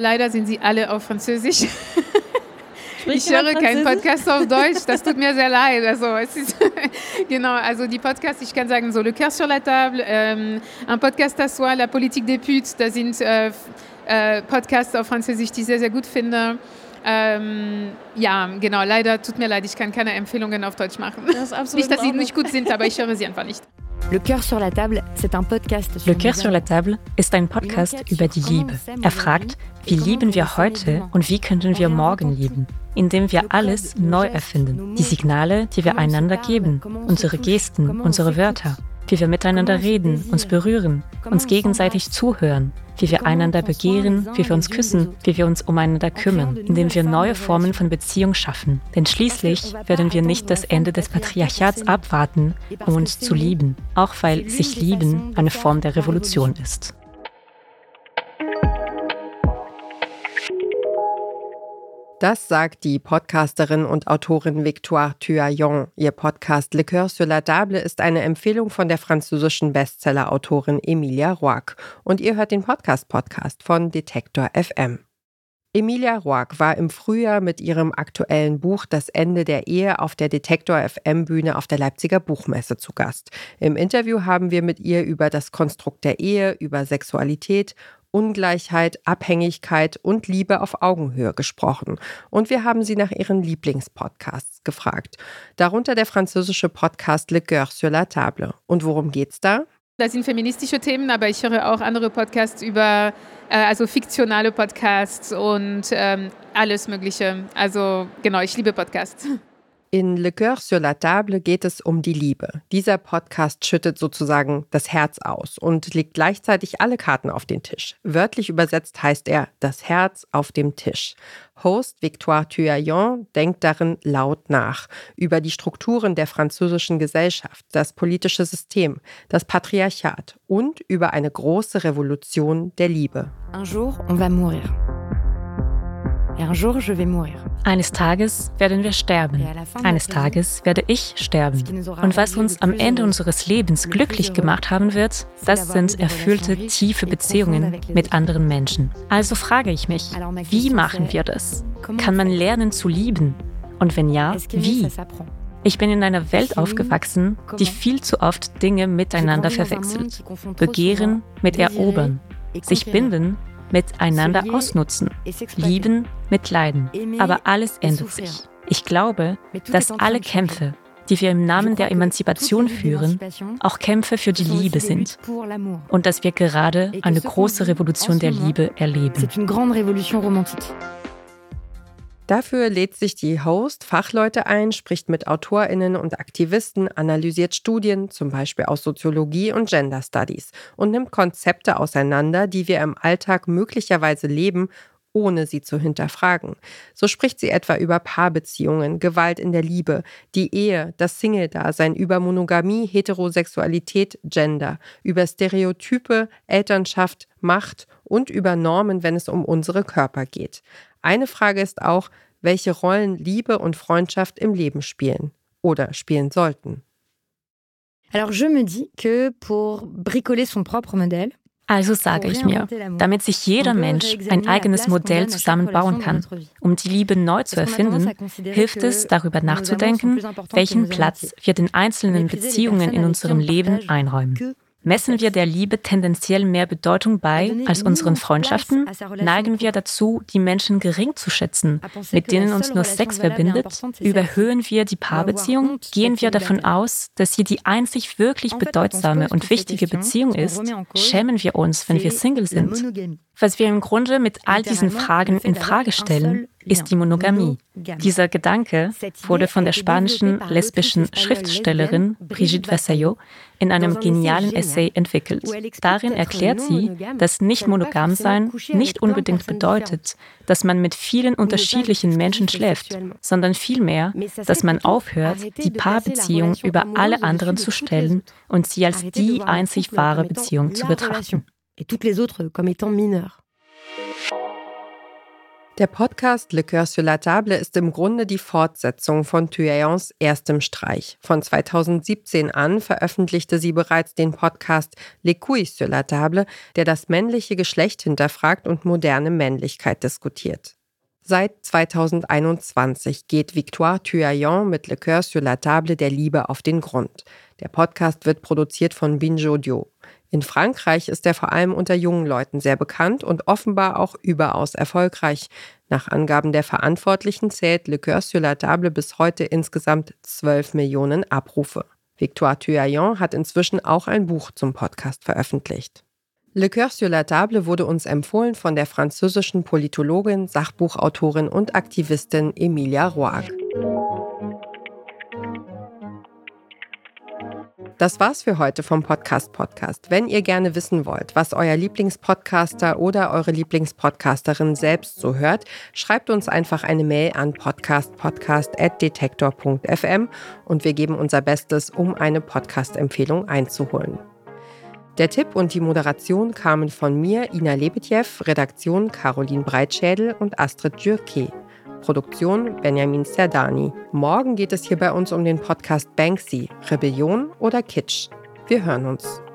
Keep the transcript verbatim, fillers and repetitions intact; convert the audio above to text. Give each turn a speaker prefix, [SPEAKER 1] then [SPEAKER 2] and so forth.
[SPEAKER 1] Leider sind sie alle auf Französisch. Ich höre keinen Podcast auf Deutsch, das tut mir sehr leid. Also, es ist genau, also die Podcasts, ich kann sagen, so Le Cœur sur la Table, ähm, un Podcast à soi, La Politique des Putes, das sind äh, äh, Podcasts auf Französisch, die ich sehr, sehr gut finde. Ähm, ja, genau, leider, tut mir leid, ich kann keine Empfehlungen auf Deutsch machen. Das ist absolut nicht, dass sie nicht gut sind, aber ich höre sie einfach nicht.
[SPEAKER 2] Le Cœur sur la Table, c'est un podcast.
[SPEAKER 3] Le Cœur sur la Table ist ein Podcast über die Liebe. Er fragt, wie lieben wir heute und wie könnten wir morgen lieben? Indem wir alles neu erfinden. Die Signale, die wir einander geben, unsere Gesten, unsere Wörter, wie wir miteinander reden, uns berühren, uns gegenseitig zuhören, wie wir einander begehren, wie wir uns küssen, wie wir uns umeinander kümmern, indem wir neue Formen von Beziehung schaffen. Denn schließlich werden wir nicht das Ende des Patriarchats abwarten, um uns zu lieben, auch weil sich lieben eine Form der Revolution ist.
[SPEAKER 4] Das sagt die Podcasterin und Autorin Victoire Tuaillon. Ihr Podcast Le Cœur sur la Table ist eine Empfehlung von der französischen Bestseller-Autorin Emilia Roark. Und ihr hört den Podcast-Podcast von Detektor F M. Emilia Roark war im Frühjahr mit ihrem aktuellen Buch Das Ende der Ehe auf der Detektor F M-Bühne auf der Leipziger Buchmesse zu Gast. Im Interview haben wir mit ihr über das Konstrukt der Ehe, über Sexualität, Ungleichheit, Abhängigkeit und Liebe auf Augenhöhe gesprochen. Und wir haben sie nach ihren Lieblingspodcasts gefragt. Darunter der französische Podcast Le Cœur sur la Table. Und worum geht's da?
[SPEAKER 1] Das sind feministische Themen, aber ich höre auch andere Podcasts über, äh, also fiktionale Podcasts und ähm, alles Mögliche. Also genau, ich liebe Podcasts.
[SPEAKER 4] In Le Cœur sur la Table geht es um die Liebe. Dieser Podcast schüttet sozusagen das Herz aus und legt gleichzeitig alle Karten auf den Tisch. Wörtlich übersetzt heißt er das Herz auf dem Tisch. Host Victoire Tuaillon denkt darin laut nach über die Strukturen der französischen Gesellschaft, das politische System, das Patriarchat und über eine große Revolution der Liebe.
[SPEAKER 2] Un jour, on va mourir. Et un jour, je vais mourir.
[SPEAKER 3] Eines Tages werden wir sterben. Eines Tages werde ich sterben. Und was uns am Ende unseres Lebens glücklich gemacht haben wird, das sind erfüllte, tiefe Beziehungen mit anderen Menschen. Also frage ich mich, wie machen wir das? Kann man lernen zu lieben? Und wenn ja, wie? Ich bin in einer Welt aufgewachsen, die viel zu oft Dinge miteinander verwechselt. Begehren mit erobern. Sich binden mit einander ausnutzen, lieben mit leiden. Aber alles ändert sich. Ich glaube, dass alle Kämpfe, die wir im Namen der Emanzipation führen, auch Kämpfe für die Liebe sind. Und dass wir gerade eine große Revolution der Liebe erleben.
[SPEAKER 4] Dafür lädt sich die Host Fachleute ein, spricht mit AutorInnen und Aktivisten, analysiert Studien, zum Beispiel aus Soziologie und Gender Studies, und nimmt Konzepte auseinander, die wir im Alltag möglicherweise leben, ohne sie zu hinterfragen. So spricht sie etwa über Paarbeziehungen, Gewalt in der Liebe, die Ehe, das Single-Dasein, über Monogamie, Heterosexualität, Gender, über Stereotype, Elternschaft, Macht und über Normen, wenn es um unsere Körper geht. Eine Frage ist auch, welche Rollen Liebe und Freundschaft im Leben spielen oder spielen sollten.
[SPEAKER 2] Alors je me dis que pour bricoler son propre modèle,
[SPEAKER 3] Also sage ich mir, damit sich jeder Mensch ein eigenes Modell zusammenbauen kann, um die Liebe neu zu erfinden, hilft es, darüber nachzudenken, welchen Platz wir den einzelnen Beziehungen in unserem Leben einräumen. Messen wir der Liebe tendenziell mehr Bedeutung bei als unseren Freundschaften? Neigen wir dazu, die Menschen gering zu schätzen, mit denen uns nur Sex verbindet? Überhöhen wir die Paarbeziehung? Gehen wir davon aus, dass sie die einzig wirklich bedeutsame und wichtige Beziehung ist? Schämen wir uns, wenn wir Single sind? Was wir im Grunde mit all diesen Fragen in Frage stellen, ist die Monogamie. Dieser Gedanke wurde von der spanischen lesbischen Schriftstellerin Brigitte Vasallo in einem genialen Essay entwickelt. Darin erklärt sie, dass nicht monogam sein nicht unbedingt bedeutet, dass man mit vielen unterschiedlichen Menschen schläft, sondern vielmehr, dass man aufhört, die Paarbeziehung über alle anderen zu stellen und sie als die einzig wahre Beziehung zu betrachten.
[SPEAKER 2] et toutes les autres comme étant mineures.
[SPEAKER 4] Der Podcast Le Coeur sur la Table ist im Grunde die Fortsetzung von Thuayons erstem Streich. Von zweitausendsiebzehn an veröffentlichte sie bereits den Podcast Les Couilles sur la Table, der das männliche Geschlecht hinterfragt und moderne Männlichkeit diskutiert. Seit zweitausendeinundzwanzig geht Victoire Thuayon mit Le Coeur sur la Table der Liebe auf den Grund. Der Podcast wird produziert von Binge Audio. In Frankreich ist er vor allem unter jungen Leuten sehr bekannt und offenbar auch überaus erfolgreich. Nach Angaben der Verantwortlichen zählt Le Coeur sur la Table bis heute insgesamt zwölf Millionen Abrufe. Victoire Thuayon hat inzwischen auch ein Buch zum Podcast veröffentlicht. Le Coeur sur la Table wurde uns empfohlen von der französischen Politologin, Sachbuchautorin und Aktivistin Emilia Roark. Das war's für heute vom Podcast Podcast. Wenn ihr gerne wissen wollt, was euer Lieblingspodcaster oder eure Lieblingspodcasterin selbst so hört, schreibt uns einfach eine Mail an podcastpodcast at detektor punkt f m und wir geben unser Bestes, um eine Podcast-Empfehlung einzuholen. Der Tipp und die Moderation kamen von mir, Ina Lebetjew, Redaktion Caroline Breitschädel und Astrid Dürke. Produktion Benjamin Serdani. Morgen geht es hier bei uns um den Podcast Banksy, Rebellion oder Kitsch. Wir hören uns.